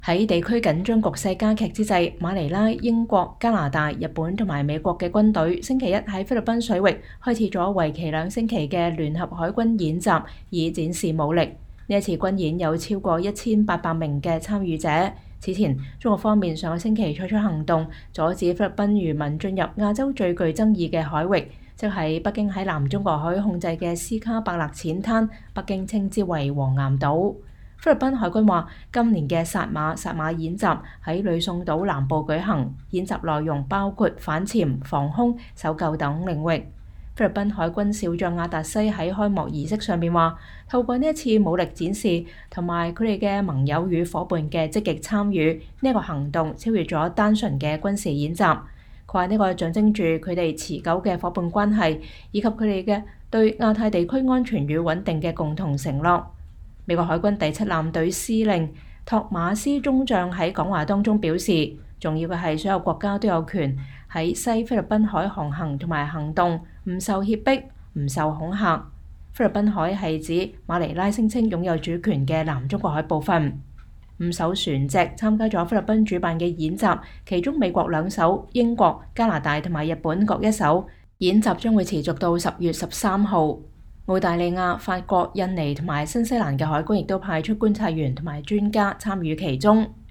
喺地區緊張局勢加劇之際，馬尼拉、英國、加拿大、日本同埋美國嘅軍隊星期一喺菲律賓水域開始咗為期2星期嘅聯合海軍演習，以展示武力。呢一次軍演有超過1800名嘅參與者。此前，中國方面上個星期採取行動，阻止菲律賓漁民進入亞洲最具爭議嘅海域，即係北京喺南中國海控制嘅斯卡伯勒淺灘，北京稱之為黃岩島。菲律賓海軍話，今年嘅薩馬演習喺呂宋島南部舉行，演習內容包括反潛、防空、搜救等領域。菲律賓海軍少將亞達西喺開幕儀式上面話，透過呢一次武力展示同埋佢哋嘅盟友與伙伴嘅積極參與，呢個行動超越咗單純嘅軍事演習。佢話呢個象徵住佢哋持久嘅伙伴關係，以及佢哋嘅對亞太地區安全與穩定嘅共同承諾。美國海軍第7艦隊司令托馬斯中將喺講話當中表示，重要嘅係所有國家都有權喺西菲律賓海航行同埋行動，唔受脅迫，唔受恐嚇。菲律賓海係指馬尼拉聲稱擁有主權嘅南中國海部分。5艘船隻參加咗菲律賓主辦嘅演習，其中美國2艘，英國、加拿大同埋日本各1艘。演習將會持續到10月13號。澳大利亞、法國、印尼同埋新西蘭嘅海軍亦都派出觀察員同埋專家參與其中。